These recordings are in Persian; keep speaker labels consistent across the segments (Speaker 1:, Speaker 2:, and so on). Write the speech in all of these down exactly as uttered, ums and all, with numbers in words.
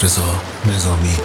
Speaker 1: رضا نظامی.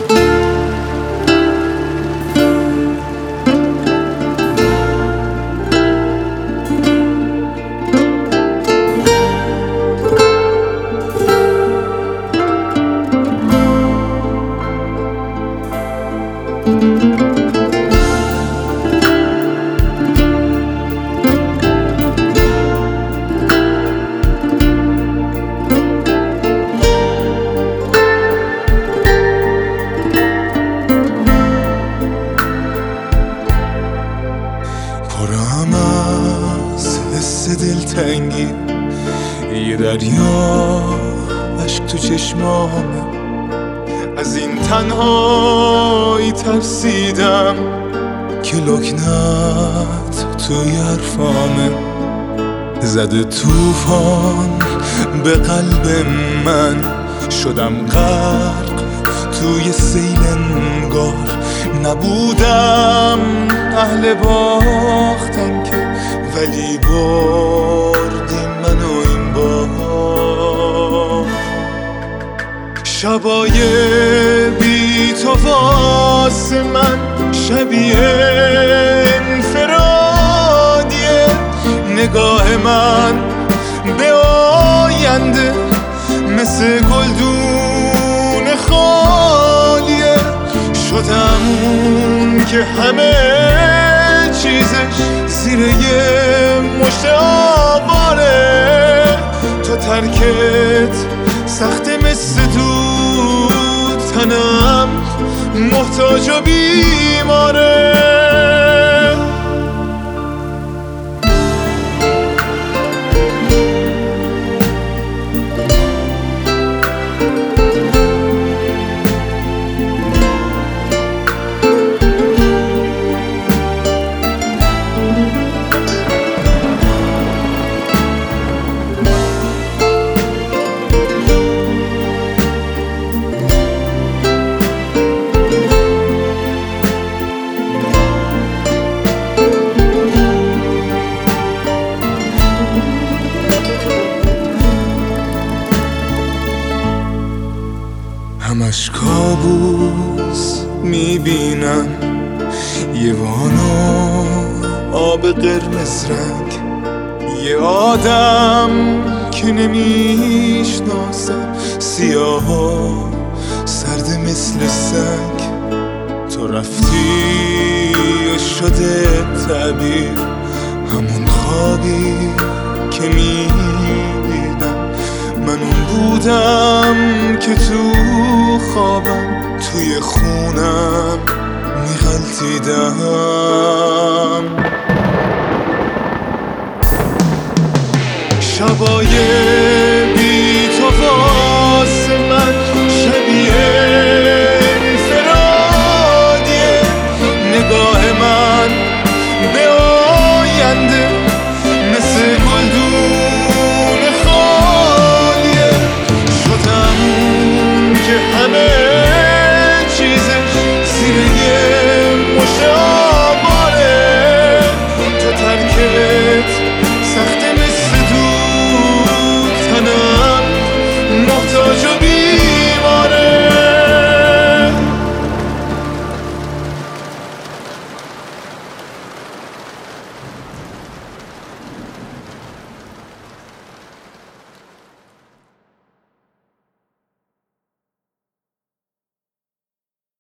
Speaker 2: پرم از حس دلتنگی، یه دریا اشک تو چشمامه. از این تنهایی ترسیدم که لکنت توی حرفامه. زده توفان به قلب من، شدم غرق توی سیل انگار. نبودم اهل باختن که، ولی بردی منو این بار. شبای بی تو واسه من شبیه انفرادیه. نگاه من به آینده مثل گلدون خالیه. شدم اون که همه چیزش زیر یه مشت آواره. تو ترکت سخت مثل دود، تنم محتاج و بیماره. همش کابوس میبینم، یه وانو آب قرمز رنگ. یه آدم که نمیشناسم، سیاه و سرد مثل سنگ. تو رفتی و شده تعبیر همون خوابی که میدیدم. من اون بودم که تو خوابم توی خونم میغلطیدم. شبای